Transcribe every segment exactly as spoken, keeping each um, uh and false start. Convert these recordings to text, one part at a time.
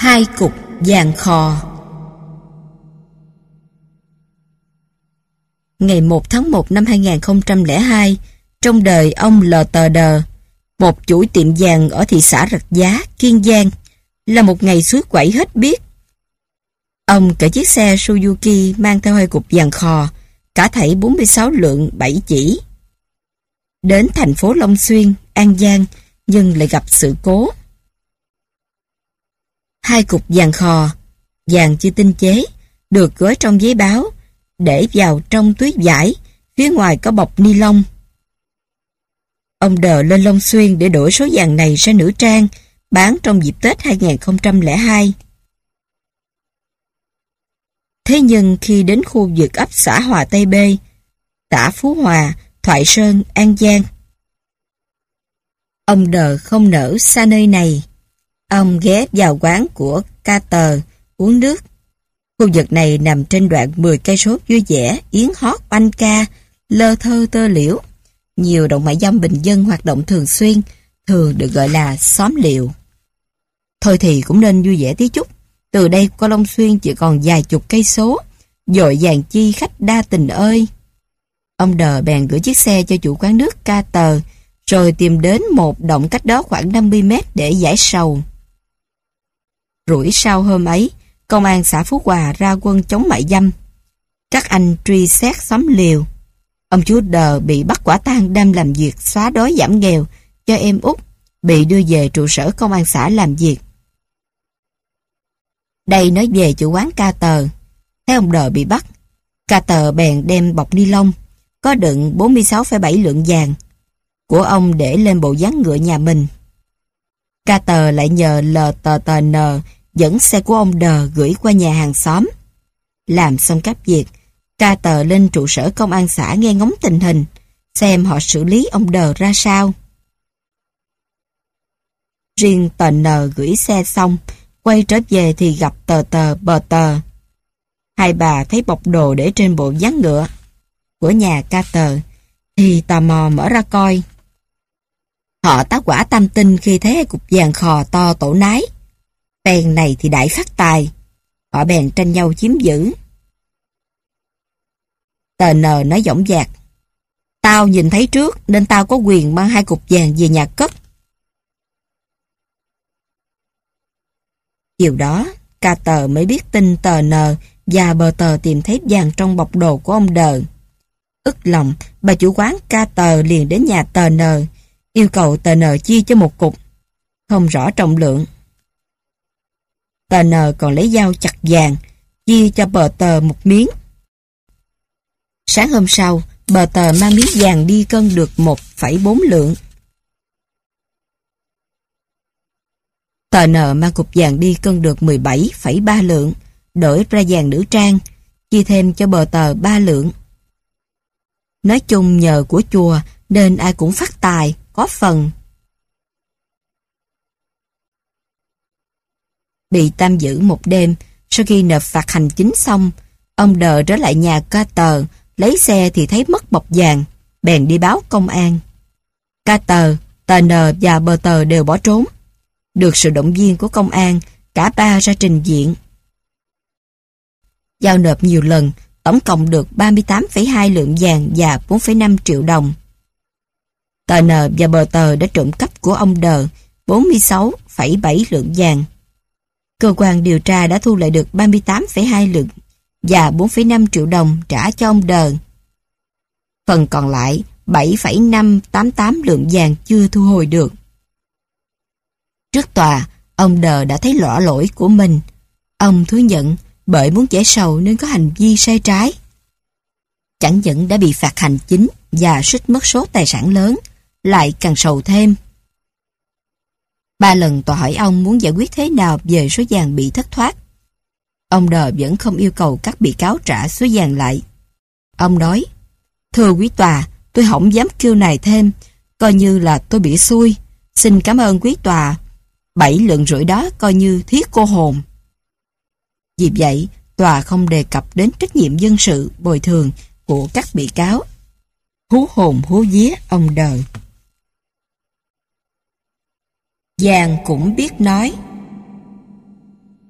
Hai cục vàng khò. Ngày một tháng một năm hai nghìn không trăm lẻ hai, trong đời ông Lờ Tờ Đờ, một chủ tiệm vàng ở thị xã Rạch Giá, Kiên Giang, là một ngày suối quẩy hết biết. Ông cởi chiếc xe Suzuki mang theo hai cục vàng khò, cả thảy bốn mươi sáu lượng bảy chỉ. Đến thành phố Long Xuyên, An Giang, nhưng lại gặp sự cố. Hai cục vàng khò, vàng chưa tinh chế, được gói trong giấy báo, để vào trong túi vải, phía ngoài có bọc ni lông. Ông Đờ lên Long Xuyên để đổi số vàng này ra nữ trang, bán trong dịp Tết hai nghìn không trăm lẻ hai. Thế nhưng khi đến khu vực ấp xã Hòa Tây B, xã Phú Hòa, Thoại Sơn, An Giang, ông Đờ không nỡ xa nơi này. Ông ghé vào quán của Ca Tờ uống nước. Khu vực này nằm trên đoạn mười cây số vui vẻ, yến hót, oanh ca, lơ thơ tơ liễu. Nhiều động mại dâm bình dân hoạt động thường xuyên, thường được gọi là xóm liều. Thôi thì cũng nên vui vẻ tí chút. Từ đây qua Long Xuyên chỉ còn vài chục cây số, dội vàng chi khách đa tình ơi. Ông Đờ bèn gửi chiếc xe cho chủ quán nước Ca Tờ, rồi tìm đến một động cách đó khoảng năm mươi mét để giải sầu. Rủi sau hôm ấy, công an xã Phú Hòa ra quân chống mại dâm. Các anh truy xét xóm liều. Ông chú Đờ bị bắt quả tang đang làm việc xóa đói giảm nghèo cho em út, bị đưa về trụ sở công an xã làm việc. Đây nói về chủ quán Ca Tờ. Thấy ông Đờ bị bắt, Ca Tờ bèn đem bọc ni lông có đựng bốn mươi sáu phẩy bảy lượng vàng của ông để lên bộ ván ngựa nhà mình. Ca Tờ lại nhờ Lờ Tờ Tờ Nờ dẫn xe của ông Đờ gửi qua nhà hàng xóm. Làm xong các việc, Ca Tờ lên trụ sở công an xã nghe ngóng tình hình, xem họ xử lý ông Đờ ra sao. Riêng Tờ Nờ gửi xe xong, quay trở về thì gặp Tờ Tờ Bờ Tờ. Hai bà thấy bọc đồ để trên bộ ván ngựa của nhà Ca Tờ, thì tò mò mở ra coi. Họ tá quả tam tinh khi thấy hai cục vàng khò to tổ nái. Phen này thì đại phát tài. Họ bèn tranh nhau chiếm giữ. Tờ Nờ nói dõng dạc: "Tao nhìn thấy trước nên tao có quyền mang hai cục vàng về nhà cất." Chiều đó, Ca Tờ mới biết tin Tờ Nờ và Bờ Tờ tìm thấy vàng trong bọc đồ của ông Đờ. Ức lòng, bà chủ quán Ca Tờ liền đến nhà Tờ Nờ, yêu cầu Tờ Nờ chia cho một cục, không rõ trọng lượng. Tờ Nờ còn lấy dao chặt vàng, chia cho Bờ Tờ một miếng. Sáng hôm sau, Bờ Tờ mang miếng vàng đi cân được một phẩy bốn lượng. Tờ Nờ mang cục vàng đi cân được mười bảy phẩy ba lượng, đổi ra vàng nữ trang, chia thêm cho Bờ Tờ ba lượng. Nói chung nhờ của chùa nên ai cũng phát tài, có phần. Bị tạm giữ một đêm, sau khi nộp phạt hành chính xong, ông Đờ trở lại nhà Ca Tờ, lấy xe thì thấy mất bọc vàng, bèn đi báo công an. Ca Tờ, Tờ Nờ và Bờ Tờ đều bỏ trốn. Được sự động viên của công an, cả ba ra trình diện. Giao nộp nhiều lần, tổng cộng được ba mươi tám phẩy hai lượng vàng và bốn phẩy năm triệu đồng. Tờ Nờ và Bờ Tờ đã trộm cắp của ông Đờ bốn mươi sáu phẩy bảy lượng vàng. Cơ quan điều tra đã thu lại được ba mươi tám phẩy hai lượng và bốn phẩy năm triệu đồng trả cho ông Đờ. Phần còn lại bảy phẩy năm tám tám lượng vàng chưa thu hồi được. Trước tòa, ông Đờ đã thấy rõ lỗi của mình. Ông thú nhận bởi muốn giải sầu nên có hành vi sai trái. Chẳng những đã bị phạt hành chính và suýt mất số tài sản lớn, lại càng sầu thêm. Ba lần tòa hỏi ông muốn giải quyết thế nào về số vàng bị thất thoát. Ông Đờ vẫn không yêu cầu các bị cáo trả số vàng lại. Ông nói: "Thưa quý tòa, tôi không dám kêu này thêm, coi như là tôi bị xui. Xin cảm ơn quý tòa. Bảy lượng rưỡi đó coi như thiết cô hồn." Vì vậy, tòa không đề cập đến trách nhiệm dân sự bồi thường của các bị cáo. Hú hồn hú vía ông Đờ. Vàng cũng biết nói.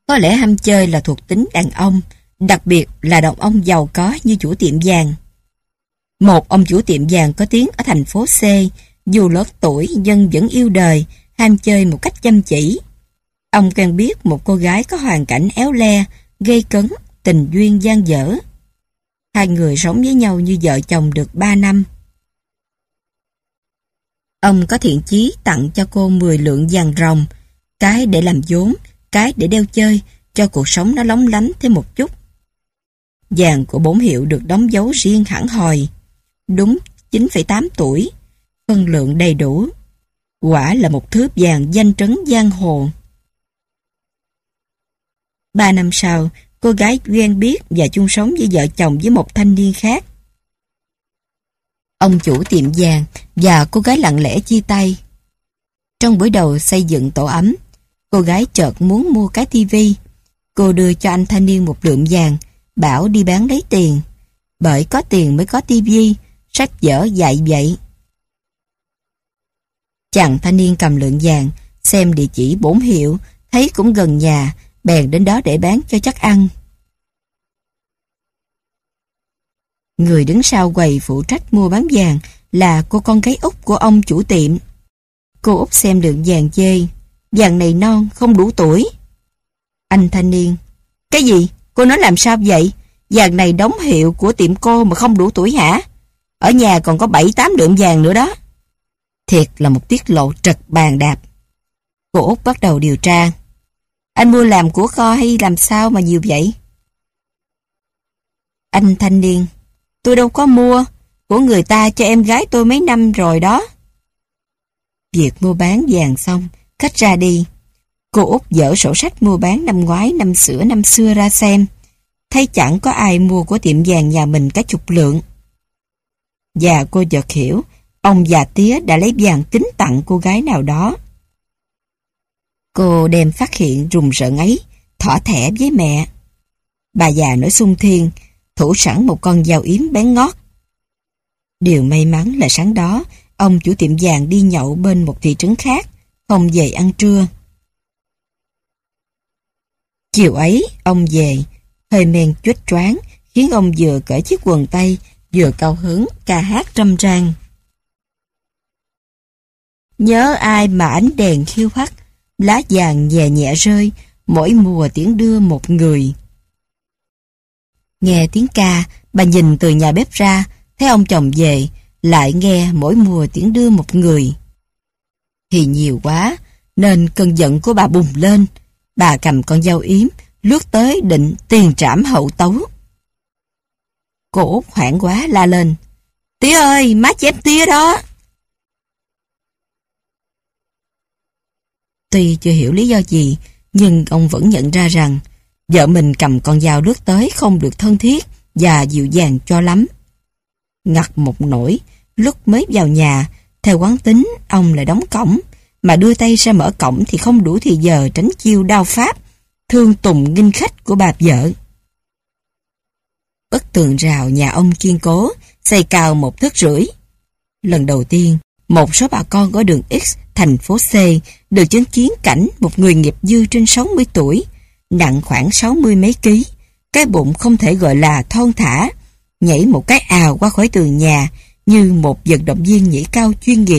Có lẽ ham chơi là thuộc tính đàn ông, đặc biệt là đàn ông giàu có như chủ tiệm vàng. Một ông chủ tiệm vàng có tiếng ở thành phố C, dù lớn tuổi nhưng vẫn yêu đời, ham chơi một cách chăm chỉ. Ông quen biết một cô gái có hoàn cảnh éo le, gây cấn, tình duyên dang dở. Hai người sống với nhau như vợ chồng được ba năm. Ông có thiện chí tặng cho cô mười lượng vàng ròng, cái để làm vốn, cái để đeo chơi, cho cuộc sống nó lóng lánh thêm một chút. Vàng của bổn hiệu được đóng dấu riêng hẳn hòi, đúng chín phẩy tám tuổi, phân lượng đầy đủ. Quả là một thước vàng danh trấn giang hồ. Ba năm sau, cô gái quen biết và chung sống với vợ chồng với một thanh niên khác. Ông chủ tiệm vàng và cô gái lặng lẽ chia tay. Trong buổi đầu xây dựng tổ ấm, cô gái chợt muốn mua cái tivi. Cô đưa cho anh thanh niên một lượng vàng, bảo đi bán lấy tiền. Bởi có tiền mới có tivi, sách vở dạy vậy. Chàng thanh niên cầm lượng vàng, xem địa chỉ bổn hiệu, thấy cũng gần nhà, bèn đến đó để bán cho chắc ăn. Người đứng sau quầy phụ trách mua bán vàng là cô con gái út của ông chủ tiệm. Cô út xem lượng vàng chê, vàng này non, không đủ tuổi. Anh thanh niên: Cái gì? Cô nói làm sao vậy? Vàng này đóng hiệu của tiệm cô mà không đủ tuổi hả? Ở nhà còn có bảy tám lượng vàng nữa đó. Thiệt là một tiết lộ trật bàn đạp. Cô út bắt đầu điều tra. Anh mua làm của kho hay làm sao mà nhiều vậy? Anh thanh niên: Tôi đâu có mua, của người ta cho em gái tôi mấy năm rồi đó. Việc mua bán vàng xong, khách ra đi. Cô út dở sổ sách mua bán năm ngoái, năm xưa, năm xưa ra xem. Thấy chẳng có ai mua của tiệm vàng nhà mình cả chục lượng. Và cô chợt hiểu, ông già tía đã lấy vàng kính tặng cô gái nào đó. Cô đem phát hiện rùng rợn ấy, thỏ thẻ với mẹ. Bà già nổi xung thiên, thủ sẵn một con dao yếm bén ngót. Điều may mắn là sáng đó, ông chủ tiệm vàng đi nhậu bên một thị trấn khác, không về ăn trưa. Chiều ấy, ông về, hơi men chuếch choáng, khiến ông vừa cởi chiếc quần tây, vừa cao hứng ca hát râm ran. Nhớ ai mà ánh đèn khiêu hắt, lá vàng nhẹ nhẹ rơi, mỗi mùa tiễn đưa một người. Nghe tiếng ca, bà nhìn từ nhà bếp ra, thấy ông chồng về, lại nghe mỗi mùa tiễn đưa một người. Thì nhiều quá, nên cơn giận của bà bùng lên. Bà cầm con dao yếm, lướt tới định tiền trảm hậu tấu. Cô út hoảng quá la lên: Tía ơi, má chém tía đó. Tuy chưa hiểu lý do gì, nhưng ông vẫn nhận ra rằng vợ mình cầm con dao lướt tới không được thân thiết và dịu dàng cho lắm. Ngặt một nỗi, lúc mới vào nhà, theo quán tính, ông lại đóng cổng, mà đưa tay ra mở cổng thì không đủ thì giờ tránh chiêu đao pháp, thương tùng nghinh khách của bà vợ. Bức tường rào nhà ông kiên cố, xây cao một thước rưỡi. Lần đầu tiên, một số bà con ở đường X, thành phố C, được chứng kiến cảnh một người nghiệp dư trên sáu mươi tuổi, nặng khoảng sáu mươi mấy ký, cái bụng không thể gọi là thon thả, nhảy một cái ào qua khỏi tường nhà như một vận động viên nhảy cao chuyên nghiệp.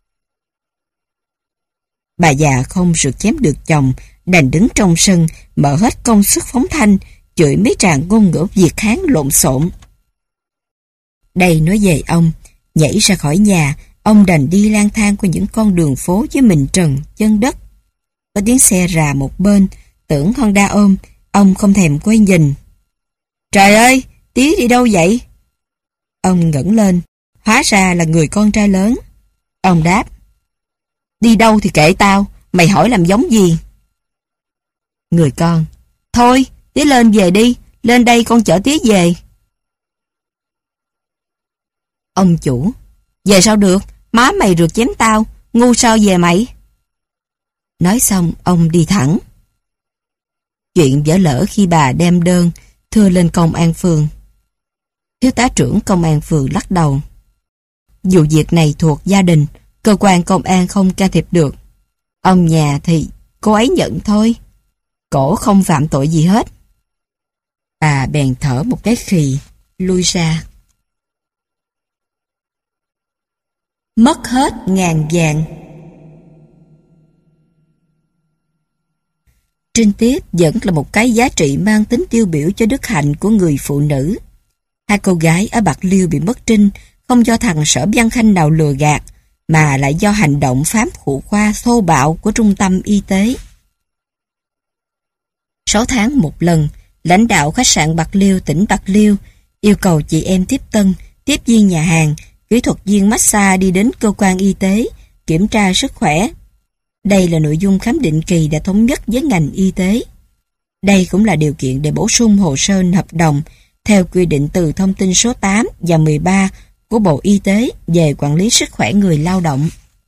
Bà già không rượt chém được chồng, đành đứng trong sân, mở hết công suất phóng thanh, chửi mấy tràng ngôn ngữ Việt Hán lộn xộn. Đây nói về ông, nhảy ra khỏi nhà, ông đành đi lang thang qua những con đường phố với mình trần, chân đất. Có tiếng xe rà một bên, tưởng Honda ôm, ông không thèm quay nhìn. Trời ơi, tía đi đâu vậy? Ông ngẩng lên, hóa ra là người con trai lớn. Ông đáp: Đi đâu thì kệ tao, mày hỏi làm giống gì? Người con: Thôi, tía lên về đi, lên đây con chở tía về. Ông chủ: Về sao được, má mày rượt chém tao, ngu sao về mày? Nói xong, ông đi thẳng. Chuyện vỡ lỡ khi bà đem đơn thưa lên công an phường. Thiếu tá trưởng công an phường lắc đầu: Vụ việc này thuộc gia đình, cơ quan công an không can thiệp được. Ông nhà thì cô ấy nhận thôi. Cổ không phạm tội gì hết. Bà bèn thở một cái khì, lui ra. Mất hết ngàn vàng. Trinh tiết vẫn là một cái giá trị mang tính tiêu biểu cho đức hạnh của người phụ nữ. Hai cô gái ở Bạc Liêu bị mất trinh không do thằng Sở Văn Khanh nào lừa gạt, mà lại do hành động phám phụ khoa thô bạo của trung tâm y tế. Sáu tháng một lần, lãnh đạo khách sạn Bạc Liêu, tỉnh Bạc Liêu yêu cầu chị em tiếp tân, tiếp viên nhà hàng, kỹ thuật viên massage đi đến cơ quan y tế kiểm tra sức khỏe. Đây là nội dung khám định kỳ đã thống nhất với ngành y tế. Đây cũng là điều kiện để bổ sung hồ sơ hợp đồng theo quy định từ thông tư số tám và mười ba của Bộ Y tế về quản lý sức khỏe người lao động.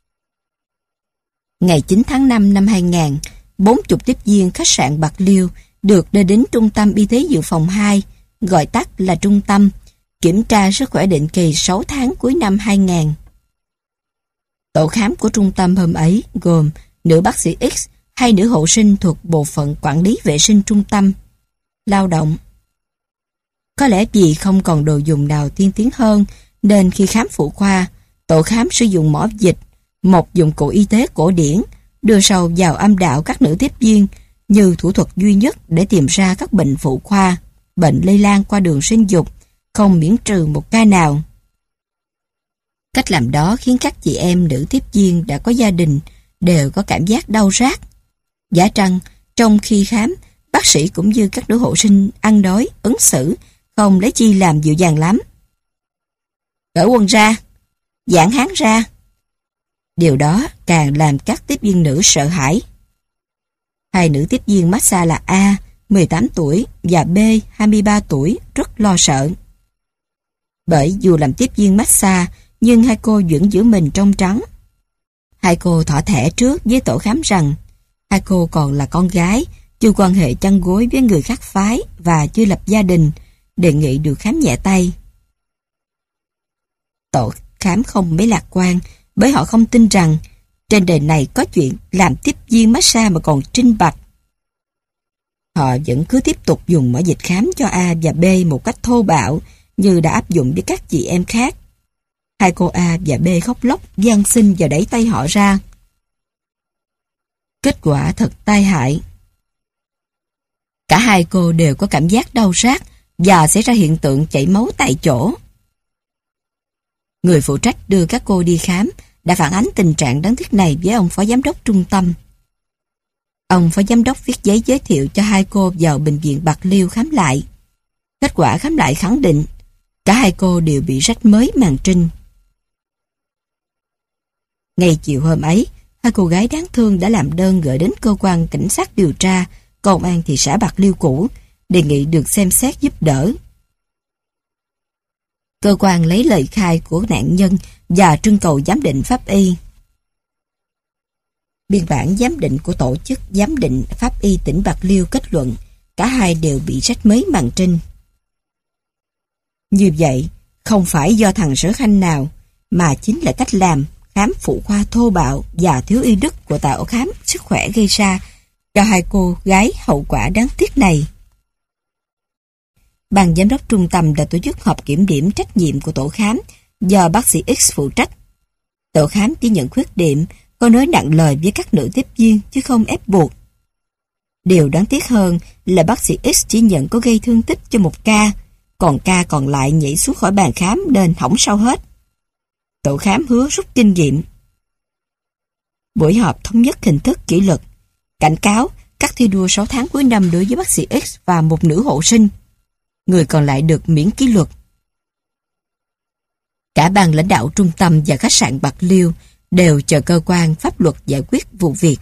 Ngày chín tháng năm năm hai nghìn, bốn mươi tiếp viên khách sạn Bạc Liêu được đưa đến Trung tâm Y tế Dự phòng hai, gọi tắt là Trung tâm, kiểm tra sức khỏe định kỳ sáu tháng cuối năm hai nghìn. Tổ khám của trung tâm hôm ấy gồm nữ bác sĩ X, hai nữ hộ sinh thuộc bộ phận quản lý vệ sinh trung tâm lao động. Có lẽ vì không còn đồ dùng nào tiên tiến hơn, nên khi khám phụ khoa, tổ khám sử dụng mỏ dịch, một dụng cụ y tế cổ điển, đưa sâu vào âm đạo các nữ tiếp viên như thủ thuật duy nhất để tìm ra các bệnh phụ khoa, bệnh lây lan qua đường sinh dục, không miễn trừ một ca nào. Cách làm đó khiến các chị em nữ tiếp viên đã có gia đình đều có cảm giác đau rát. Giả trăng, trong khi khám, bác sĩ cũng như các nữ hộ sinh ăn đói, ứng xử, không lấy chi làm dịu dàng lắm. Cởi quần ra, giãn háng ra. Điều đó càng làm các tiếp viên nữ sợ hãi. Hai nữ tiếp viên massage là A, mười tám tuổi, và B, hai mươi ba tuổi, rất lo sợ. Bởi dù làm tiếp viên massage, nhưng hai cô vẫn giữ mình trong trắng. Hai cô thỏ thẻ trước với tổ khám rằng hai cô còn là con gái, chưa quan hệ chăn gối với người khác phái và chưa lập gia đình, đề nghị được khám nhẹ tay. Tổ khám không mấy lạc quan, bởi họ không tin rằng trên đời này có chuyện làm tiếp viên massage mà còn trinh bạch. Họ vẫn cứ tiếp tục dùng mỏ dịch khám cho A và B một cách thô bạo như đã áp dụng với các chị em khác. Hai cô A và B khóc lóc, van xin và đẩy tay họ ra. Kết quả thật tai hại. Cả hai cô đều có cảm giác đau rát và xảy ra hiện tượng chảy máu tại chỗ. Người phụ trách đưa các cô đi khám đã phản ánh tình trạng đáng tiếc này với ông phó giám đốc trung tâm. Ông phó giám đốc viết giấy giới thiệu cho hai cô vào bệnh viện Bạc Liêu khám lại. Kết quả khám lại khẳng định cả hai cô đều bị rách mới màng trinh. Ngày chiều hôm ấy, hai cô gái đáng thương đã làm đơn gửi đến cơ quan cảnh sát điều tra công an thị xã Bạc Liêu cũ, đề nghị được xem xét giúp đỡ. Cơ quan lấy lời khai của nạn nhân và trưng cầu giám định pháp y. Biên bản giám định của tổ chức giám định pháp y tỉnh Bạc Liêu kết luận cả hai đều bị rách mới màng trinh. Như vậy, không phải do thằng Sở Khanh nào, mà chính là cách làm khám phụ khoa thô bạo và thiếu y đức của tổ khám sức khỏe gây ra cho hai cô gái hậu quả đáng tiếc này. Ban giám đốc trung tâm đã tổ chức họp kiểm điểm trách nhiệm của tổ khám do bác sĩ X phụ trách. Tổ khám chỉ nhận khuyết điểm, có nói nặng lời với các nữ tiếp viên chứ không ép buộc. Điều đáng tiếc hơn là bác sĩ X chỉ nhận có gây thương tích cho một ca, còn ca còn lại nhảy xuống khỏi bàn khám nên hỏng sao hết. Tổ khám hứa rút kinh nghiệm. Buổi họp thống nhất hình thức kỷ luật, cảnh cáo các thi đua sáu tháng cuối năm đối với bác sĩ X và một nữ hộ sinh. Người còn lại được miễn kỷ luật. Cả ban lãnh đạo trung tâm và khách sạn Bạc Liêu đều chờ cơ quan pháp luật giải quyết vụ việc.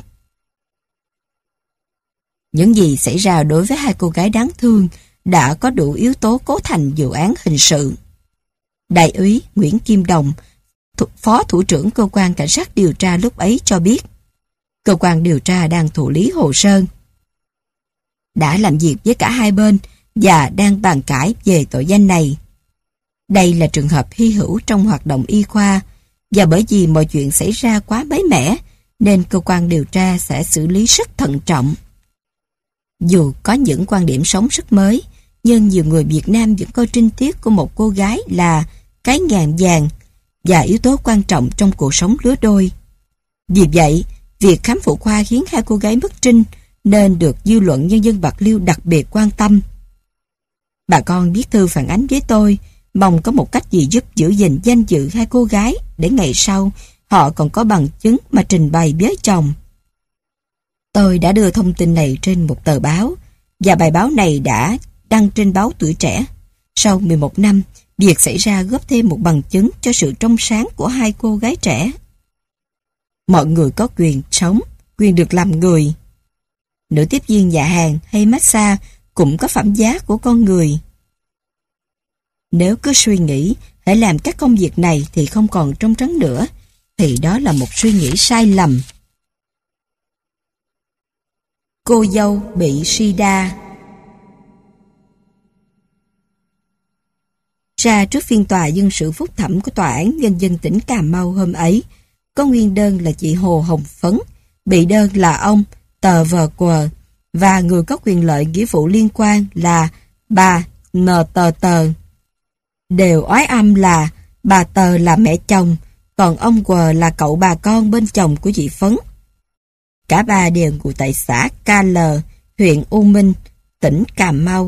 Những gì xảy ra đối với hai cô gái đáng thương đã có đủ yếu tố cấu thành vụ án hình sự. Đại úy Nguyễn Kim Đồng, Phó Thủ trưởng Cơ quan Cảnh sát điều tra lúc ấy cho biết, cơ quan điều tra đang thụ lý hồ sơ, đã làm việc với cả hai bên và đang bàn cãi về tội danh này. Đây là trường hợp hy hữu trong hoạt động y khoa, và bởi vì mọi chuyện xảy ra quá mới mẻ, nên cơ quan điều tra sẽ xử lý rất thận trọng. Dù có những quan điểm sống rất mới, nhưng nhiều người Việt Nam vẫn coi trinh tiết của một cô gái là cái ngàn vàng và yếu tố quan trọng trong cuộc sống lứa đôi. Vì vậy, việc khám phụ khoa khiến hai cô gái mất trinh nên được dư luận nhân dân Bạc Liêu đặc biệt quan tâm. Bà con viết thư phản ánh với tôi, mong có một cách gì giúp giữ gìn danh dự hai cô gái để ngày sau họ còn có bằng chứng mà trình bày với chồng. Tôi đã đưa thông tin này trên một tờ báo, và bài báo này đã đăng trên báo Tuổi Trẻ. Sau mười một năm, việc xảy ra góp thêm một bằng chứng cho sự trong sáng của hai cô gái trẻ. Mọi người có quyền sống, quyền được làm người. Nữ tiếp viên nhà hàng hay massage cũng có phẩm giá của con người. Nếu cứ suy nghĩ hãy làm các công việc này thì không còn trong trắng nữa, thì đó là một suy nghĩ sai lầm. Cô dâu bị sida. Ra trước phiên tòa dân sự phúc thẩm của Tòa án Nhân dân tỉnh Cà Mau hôm ấy, có nguyên đơn là chị Hồ Hồng Phấn, bị đơn là ông Tờ Vờ Quờ, và người có quyền lợi nghĩa vụ liên quan là bà Nờ Tờ Tờ. Đều oái âm là bà Tờ là mẹ chồng, còn ông Quờ là cậu bà con bên chồng của chị Phấn. Cả ba đều ngụ tại xã Ca Lờ, huyện U Minh, tỉnh Cà Mau.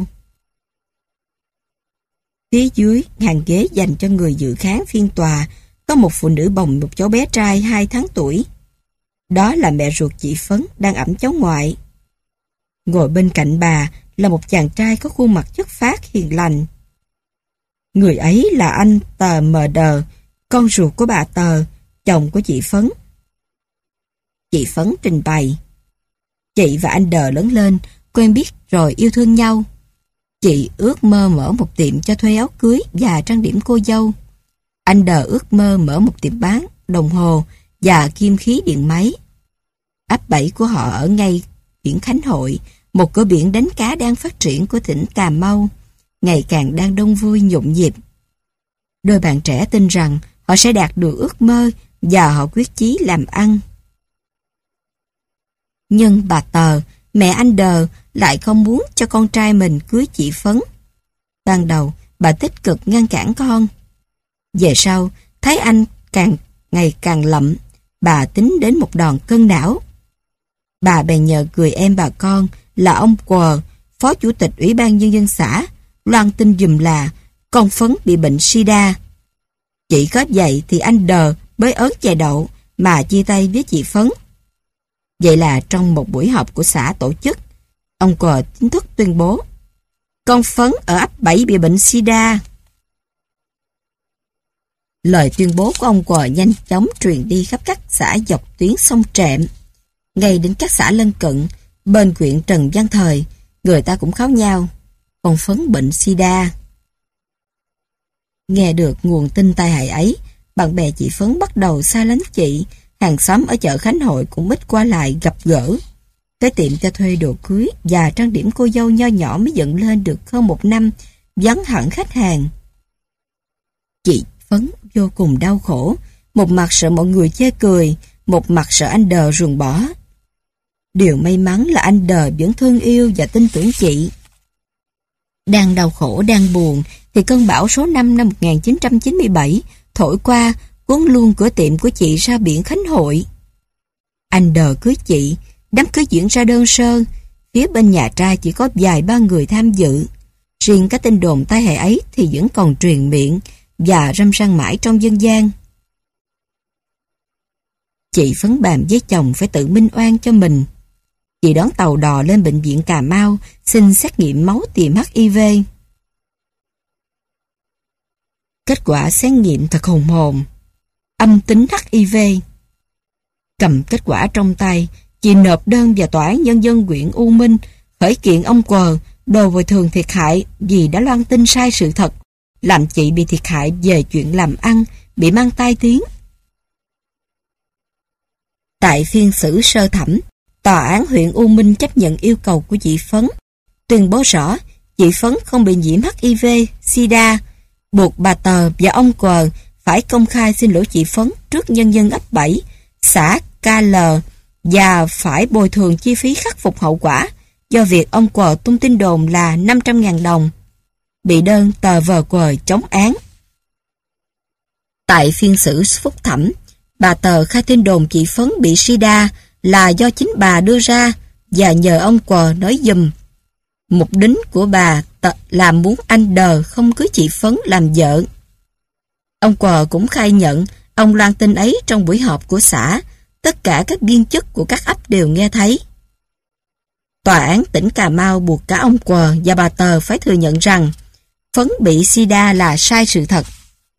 Phía dưới hàng ghế dành cho người dự khán phiên tòa có một phụ nữ bồng một cháu bé trai hai tháng tuổi. Đó là mẹ ruột chị Phấn đang ẵm cháu ngoại. Ngồi bên cạnh bà là một chàng trai có khuôn mặt chất phác hiền lành. Người ấy là anh Tờ Mờ Đờ, con ruột của bà Tờ, chồng của chị Phấn. Chị Phấn trình bày: chị và anh Đờ lớn lên, quen biết rồi yêu thương nhau. Chị ước mơ mở một tiệm cho thuê áo cưới và trang điểm cô dâu. Anh Đờ ước mơ mở một tiệm bán đồng hồ và kim khí điện máy. Ấp bảy của họ ở ngay biển Khánh Hội, một cửa biển đánh cá đang phát triển của tỉnh Cà Mau, ngày càng đang đông vui nhộn nhịp. Đôi bạn trẻ tin rằng họ sẽ đạt được ước mơ và họ quyết chí làm ăn. Nhưng bà Tờ, mẹ anh Đờ, lại không muốn cho con trai mình cưới chị Phấn. Ban đầu, bà tích cực ngăn cản con. Về sau, thấy anh càng ngày càng lậm, bà tính đến một đòn cân não. Bà bèn nhờ người em bà con là ông Quờ, phó chủ tịch Ủy ban Nhân dân xã, loan tin giùm là con Phấn bị bệnh sida. Chỉ có vậy thì anh Đờ mới ớn chè đậu mà chia tay với chị Phấn. Vậy là trong một buổi họp của xã tổ chức, ông Quờ chính thức tuyên bố con Phấn ở ấp bảy bị bệnh sida. Lời tuyên bố của ông Quờ nhanh chóng truyền đi khắp các xã dọc tuyến sông Trẹm, ngay đến các xã lân cận bên huyện Trần Văn Thời. Người ta cũng kháo nhau con Phấn bệnh sida. Nghe được nguồn tin tai hại ấy, bạn bè chị Phấn bắt đầu xa lánh chị. Hàng xóm ở chợ Khánh Hội cũng ít qua lại gặp gỡ. Cái tiệm cho thuê đồ cưới và trang điểm cô dâu nho nhỏ mới dựng lên được hơn một năm, vắng hẳn khách hàng. Chị Phấn vô cùng đau khổ, một mặt sợ mọi người chê cười, một mặt sợ anh Đờ ruồng bỏ. Điều may mắn là anh Đờ vẫn thương yêu và tin tưởng chị. Đang đau khổ, đang buồn, thì cơn bão số năm năm một nghìn chín trăm chín mươi bảy thổi qua, cuốn luôn cửa tiệm của chị ra biển Khánh Hội. Anh Đờ cưới chị, đám cưới diễn ra đơn sơ, phía bên nhà trai chỉ có vài ba người tham dự. Riêng cái tin đồn tai hại ấy thì vẫn còn truyền miệng và râm ran mãi trong dân gian. Chị phấn bàm với chồng phải tự minh oan cho mình. Chị đón tàu đò lên bệnh viện Cà Mau xin xét nghiệm máu tìm hát i vê. Kết quả xét nghiệm thật hùng hồn, âm tính hát i vê. Cầm kết quả trong tay, chị nộp đơn vào Tòa án Nhân dân huyện U Minh khởi kiện ông Quờ đòi bồi thường thiệt hại vì đã loan tin sai sự thật, làm chị bị thiệt hại về chuyện làm ăn, bị mang tai tiếng. Tại phiên xử sơ thẩm, Tòa án huyện U Minh chấp nhận yêu cầu của chị Phấn, tuyên bố rõ chị Phấn không bị nhiễm hát i vê, sida, buộc bà Tờ và ông Quờ phải công khai xin lỗi chị Phấn trước nhân dân ấp bảy, xã Ca Lờ và phải bồi thường chi phí khắc phục hậu quả do việc ông Quờ tung tin đồn là năm trăm nghìn đồng, bị đơn tờ vờ quờ chống án. Tại phiên xử phúc thẩm, bà Tờ khai tin đồn chị Phấn bị sida là do chính bà đưa ra và nhờ ông Quờ nói giùm. Mục đích của bà Tờ là muốn anh Đờ không cưới chị Phấn làm vợ. Ông Quờ cũng khai nhận ông loan tin ấy trong buổi họp của xã, tất cả các viên chức của các ấp đều nghe thấy. Tòa án tỉnh Cà Mau buộc cả ông Quờ và bà Tờ phải thừa nhận rằng Phấn bị sida là sai sự thật.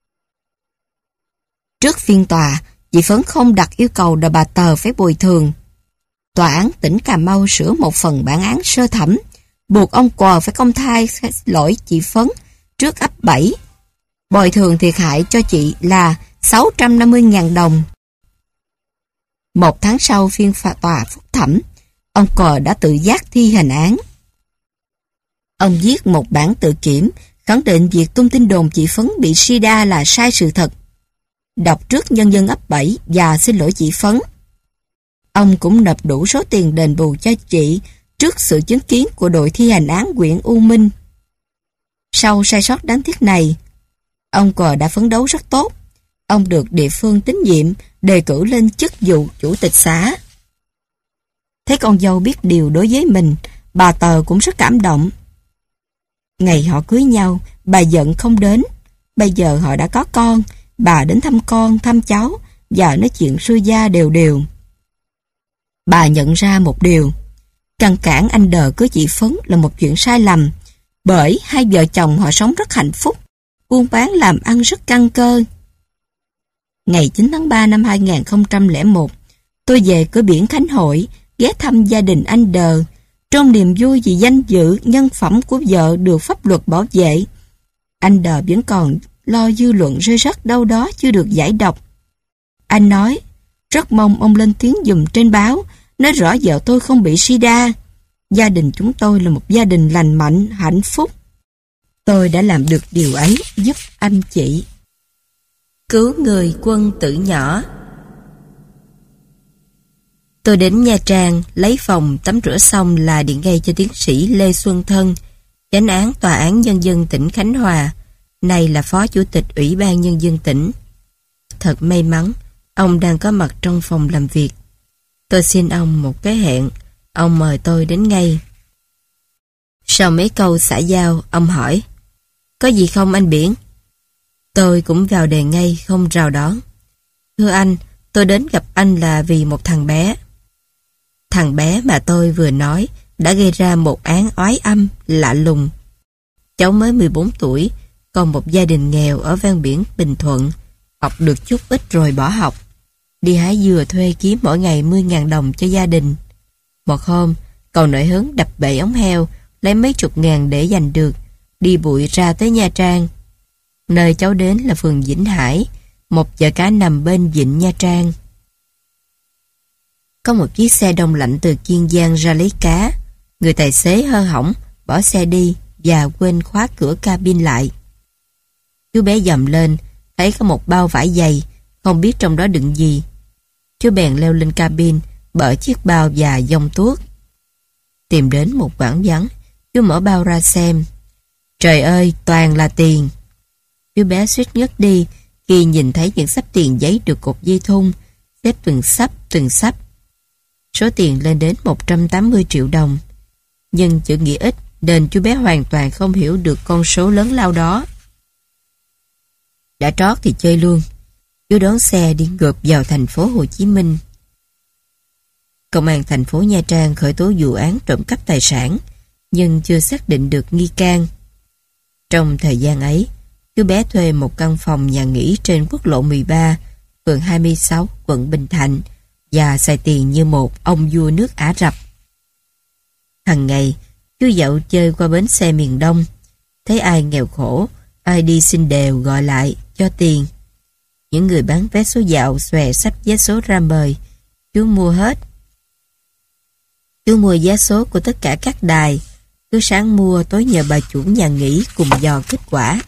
Trước phiên tòa, chị Phấn không đặt yêu cầu đòi bà Tờ phải bồi thường. Tòa án tỉnh Cà Mau sửa một phần bản án sơ thẩm, buộc ông Quờ phải công khai xin lỗi chị Phấn trước ấp bảy. Bồi thường thiệt hại cho chị là sáu trăm năm mươi nghìn đồng. Một tháng sau phiên tòa phúc thẩm, ông Quờ đã tự giác thi hành án. Ông viết một bản tự kiểm khẳng định việc tung tin đồn chị Phấn bị sida là sai sự thật, đọc trước nhân dân ấp bảy và xin lỗi chị Phấn. Ông cũng nộp đủ số tiền đền bù cho chị trước sự chứng kiến của đội thi hành án huyện U Minh. Sau sai sót đáng tiếc này, ông Quờ đã phấn đấu rất tốt. Ông được địa phương tín nhiệm đề cử lên chức vụ chủ tịch xã. Thấy con dâu biết điều đối với mình, bà Tờ cũng rất cảm động. Ngày họ cưới nhau, bà giận không đến. Bây giờ họ đã có con, bà đến thăm con, thăm cháu và nói chuyện xuôi gia đều đều. Bà nhận ra một điều, ngăn cản anh Đờ cưới chị Phấn là một chuyện sai lầm, bởi hai vợ chồng họ sống rất hạnh phúc, buôn bán làm ăn rất căn cơ. Ngày chín tháng ba năm hai nghìn không trăm lẻ một, tôi về cửa biển Khánh Hội, ghé thăm gia đình anh Đờ, trong niềm vui vì danh dự, nhân phẩm của vợ được pháp luật bảo vệ. Anh Đờ vẫn còn lo dư luận rơi rớt đâu đó chưa được giải độc. Anh nói, rất mong ông lên tiếng giùm trên báo, nói rõ vợ tôi không bị sida. Gia đình chúng tôi là một gia đình lành mạnh, hạnh phúc. Tôi đã làm được điều ấy giúp anh chị. Cứu người quân tử nhỏ. Tôi đến Nha Trang, lấy phòng, tắm rửa xong là điện ngay cho tiến sĩ Lê Xuân Thân, chánh án Tòa án Nhân dân tỉnh Khánh Hòa, nay là Phó Chủ tịch Ủy ban Nhân dân tỉnh. Thật may mắn, ông đang có mặt trong phòng làm việc. Tôi xin ông một cái hẹn, ông mời tôi đến ngay. Sau mấy câu xã giao, ông hỏi, có gì không anh Biển? Tôi cũng vào đề ngay, không rào đón. Thưa anh, tôi đến gặp anh là vì một thằng bé. Thằng bé mà tôi vừa nói đã gây ra một án oái âm lạ lùng. Cháu mới mười bốn tuổi, còn một gia đình nghèo ở ven biển Bình Thuận, học được chút ít rồi bỏ học. Đi hái dừa thuê kiếm mỗi ngày mười nghìn đồng cho gia đình. Một hôm, cậu nổi hứng đập bể ống heo, lấy mấy chục ngàn để dành được, đi bụi ra tới Nha Trang. Nơi cháu đến là phường Vĩnh Hải, một chợ cá nằm bên vịnh Nha Trang. Có một chiếc xe đông lạnh từ Kiên Giang ra lấy cá. Người tài xế hư hỏng, bỏ xe đi và quên khóa cửa cabin lại. Chú bé dầm lên, thấy có một bao vải dày, không biết trong đó đựng gì. Chú bèn leo lên cabin, bở chiếc bao và dông tuốt. Tìm đến một quán vắng, chú mở bao ra xem. Trời ơi, toàn là tiền. Chú bé suýt ngất đi khi nhìn thấy những xấp tiền giấy được cột dây thun, xếp từng xấp từng xấp. Số tiền lên đến một trăm tám mươi triệu đồng. Nhưng chữ nghĩa ít nên chú bé hoàn toàn không hiểu được con số lớn lao đó. Đã trót thì chơi luôn. Chú đón xe đi ngược vào thành phố Hồ Chí Minh. Công an thành phố Nha Trang khởi tố vụ án trộm cắp tài sản, nhưng chưa xác định được nghi can. Trong thời gian ấy, chú bé thuê một căn phòng nhà nghỉ trên quốc lộ mười ba, phường hai mươi sáu, quận Bình Thạnh, và xài tiền như một ông vua nước Ả Rập. Hằng ngày, chú dạo chơi qua bến xe miền Đông, thấy ai nghèo khổ, ai đi xin đều gọi lại, cho tiền. Những người bán vé số dạo xòe sắp vé số ra mời, chú mua hết. Chú mua vé số của tất cả các đài, cứ sáng mua tối nhờ bà chủ nhà nghỉ cùng dò kết quả.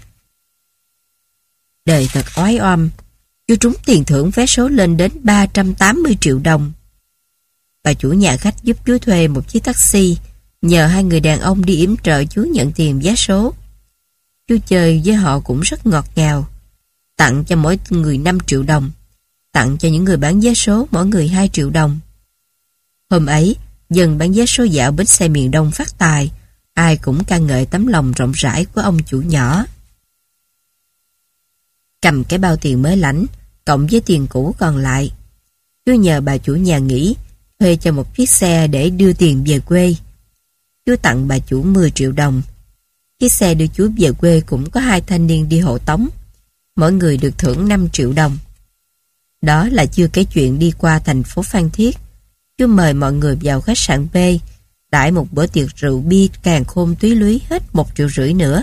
Đời thật oái oăm, chú trúng tiền thưởng vé số lên đến ba trăm tám mươi triệu đồng. Bà chủ nhà khách giúp chú thuê một chiếc taxi, nhờ hai người đàn ông đi yểm trợ chú nhận tiền vé số. Chú chơi với họ cũng rất ngọt ngào, tặng cho mỗi người năm triệu đồng, tặng cho những người bán vé số mỗi người hai triệu đồng. Hôm ấy, dân bán vé số dạo bến xe miền Đông phát tài, ai cũng ca ngợi tấm lòng rộng rãi của ông chủ nhỏ. Cầm cái bao tiền mới lãnh, cộng với tiền cũ còn lại, chú nhờ bà chủ nhà nghỉ thuê cho một chiếc xe để đưa tiền về quê. Chú tặng bà chủ mười triệu đồng. Chiếc xe đưa chú về quê cũng có hai thanh niên đi hộ tống, mỗi người được thưởng năm triệu đồng. Đó là chưa kể chuyện đi qua thành phố Phan Thiết. Chú mời mọi người vào khách sạn B, đãi một bữa tiệc rượu bia càng khôn túy lúy hết một triệu rưỡi nữa.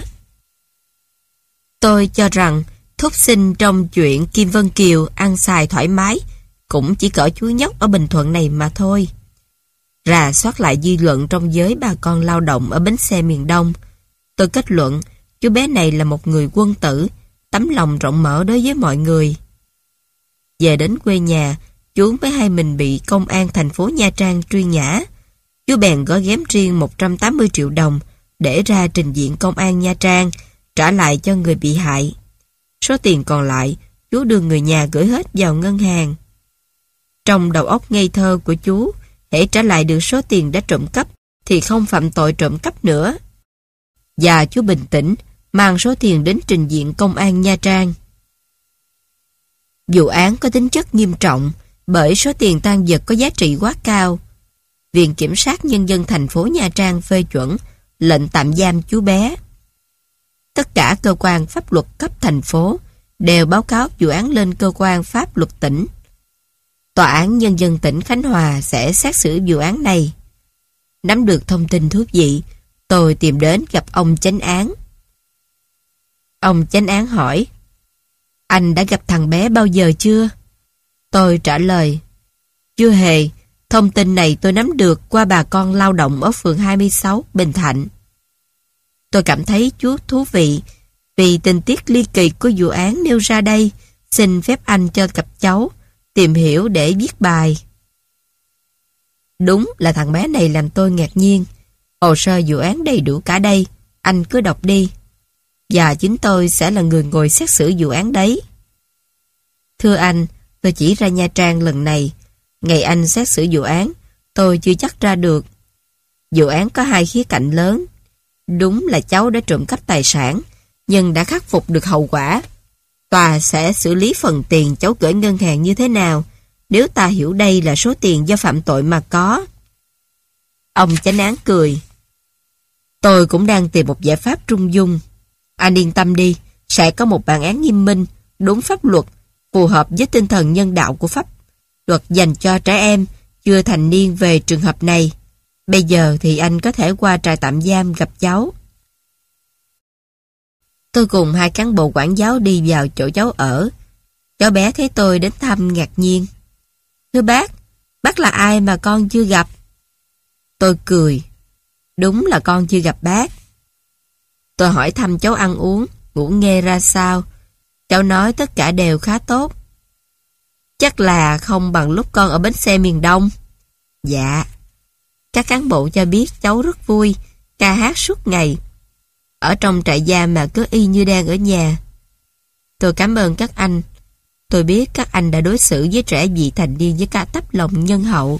Tôi cho rằng thúc sinh trong chuyện Kim Vân Kiều ăn xài thoải mái cũng chỉ cỡ chú nhóc ở Bình Thuận này mà thôi. Rà soát lại dư luận trong giới bà con lao động ở bến xe miền Đông, tôi kết luận chú bé này là một người quân tử, tấm lòng rộng mở đối với mọi người. Về đến quê nhà, chú mới hay mình bị công an thành phố Nha Trang truy nã. Chú bèn gói ghém riêng một trăm tám mươi triệu đồng để ra trình diện công an Nha Trang, trả lại cho người bị hại. Số tiền còn lại, chú đưa người nhà gửi hết vào ngân hàng. Trong đầu óc ngây thơ của chú, hễ trả lại được số tiền đã trộm cắp thì không phạm tội trộm cắp nữa. Và chú bình tĩnh mang số tiền đến trình diện công an Nha Trang. Vụ án có tính chất nghiêm trọng bởi số tiền tang vật có giá trị quá cao. Viện Kiểm sát Nhân dân thành phố Nha Trang phê chuẩn lệnh tạm giam chú bé. Tất cả cơ quan pháp luật cấp thành phố đều báo cáo vụ án lên cơ quan pháp luật tỉnh. Tòa án Nhân dân tỉnh Khánh Hòa sẽ xét xử vụ án này. Nắm được thông tin thú vị, tôi tìm đến gặp ông chánh án. Ông chánh án hỏi, anh đã gặp thằng bé bao giờ chưa? Tôi trả lời, chưa hề, thông tin này tôi nắm được qua bà con lao động ở phường hai mươi sáu, Bình Thạnh. Tôi cảm thấy chú thú vị vì tình tiết ly kỳ của vụ án nêu ra đây, xin phép anh cho cặp cháu tìm hiểu để viết bài. Đúng là thằng bé này làm tôi ngạc nhiên. Hồ sơ vụ án đầy đủ cả đây, anh cứ đọc đi. Và chính tôi sẽ là người ngồi xét xử vụ án đấy. Thưa anh, tôi chỉ ra Nha Trang lần này. Ngày anh xét xử vụ án, tôi chưa chắc ra được. Vụ án có hai khía cạnh lớn. Đúng là cháu đã trộm cắp tài sản, nhưng đã khắc phục được hậu quả. Tòa sẽ xử lý phần tiền cháu gửi ngân hàng như thế nào, nếu ta hiểu đây là số tiền do phạm tội mà có. Ông chánh án cười. Tôi cũng đang tìm một giải pháp trung dung. Anh yên tâm đi, sẽ có một bản án nghiêm minh, đúng pháp luật, phù hợp với tinh thần nhân đạo của pháp luật dành cho trẻ em chưa thành niên về trường hợp này. Bây giờ thì anh có thể qua trại tạm giam gặp cháu. Tôi cùng hai cán bộ quản giáo đi vào chỗ cháu ở. Cháu bé thấy tôi đến thăm ngạc nhiên. Thưa bác, bác là ai mà con chưa gặp? Tôi cười. Đúng là con chưa gặp bác. Tôi hỏi thăm cháu ăn uống, ngủ nghê ra sao. Cháu nói tất cả đều khá tốt. Chắc là không bằng lúc con ở bến xe miền Đông. Dạ. Các cán bộ cho biết cháu rất vui, ca hát suốt ngày. Ở trong trại giam mà cứ y như đang ở nhà. Tôi cảm ơn các anh. Tôi biết các anh đã đối xử với trẻ vị thành niên với cả tấm lòng nhân hậu.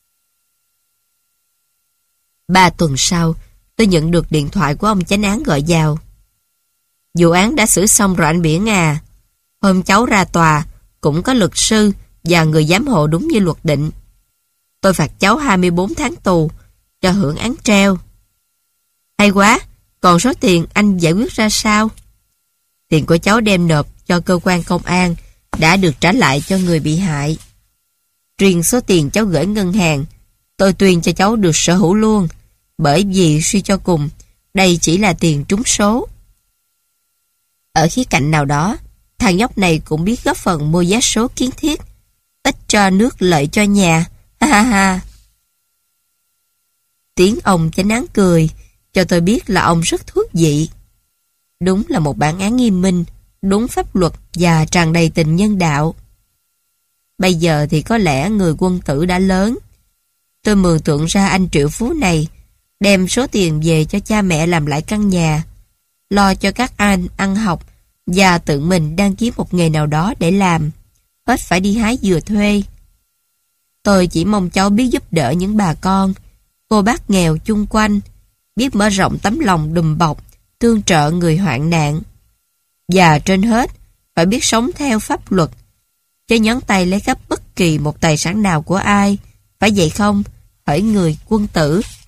Ba tuần sau, tôi nhận được điện thoại của ông chánh án gọi vào. Vụ án đã xử xong rồi anh Biển à. Hôm cháu ra tòa, cũng có luật sư và người giám hộ đúng như luật định. Tôi phạt cháu hai mươi bốn tháng tù, cho hưởng án treo. Hay quá, còn số tiền anh giải quyết ra sao? Tiền của cháu đem nộp cho cơ quan công an đã được trả lại cho người bị hại. Riêng số tiền cháu gửi ngân hàng, tôi tuyên cho cháu được sở hữu luôn, bởi vì suy cho cùng, đây chỉ là tiền trúng số. Ở khía cạnh nào đó, thằng nhóc này cũng biết góp phần mua vé số kiến thiết, ít cho nước lợi cho nhà, ha ha ha. Tiếng ông chánh án cười, cho tôi biết là ông rất thú vị. Đúng là một bản án nghiêm minh, đúng pháp luật và tràn đầy tình nhân đạo. Bây giờ thì có lẽ người quân tử đã lớn. Tôi mường tượng ra anh triệu phú này, đem số tiền về cho cha mẹ làm lại căn nhà, lo cho các anh ăn học và tự mình đăng ký một nghề nào đó để làm, hết phải đi hái dừa thuê. Tôi chỉ mong cháu biết giúp đỡ những bà con, cô bác nghèo chung quanh, biết mở rộng tấm lòng đùm bọc, tương trợ người hoạn nạn. Và trên hết, phải biết sống theo pháp luật, chứ nhón tay lấy cắp bất kỳ một tài sản nào của ai, phải vậy không? Hỡi người quân tử.